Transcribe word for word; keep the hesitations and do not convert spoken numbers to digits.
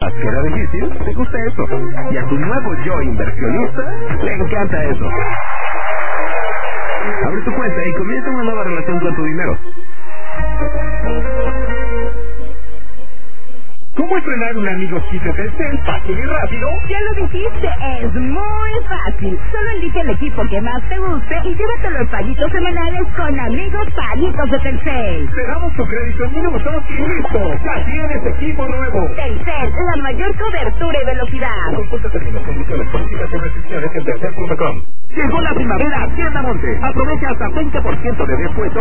pensabas que era difícil, te gusta eso. Y a tu nuevo yo inversionista le encanta eso. Abre tu cuenta y comienza una nueva relación con tu dinero. ¿Cómo estrenar un amigo chip de Telcel fácil y rápido? Ya lo dijiste, es muy fácil. Solo elige el equipo que más te guste y llévatelo en paguitos semanales con amigos paguitos de Telcel. Te damos tu crédito en minutos y listo. Ya tienes equipo nuevo. Telcel, la mayor cobertura y velocidad. Consulta términos, condiciones, políticas y restricciones en telcel punto com. Llegó la primavera a Tienda Monte. Aprovecha hasta veinte por ciento de descuento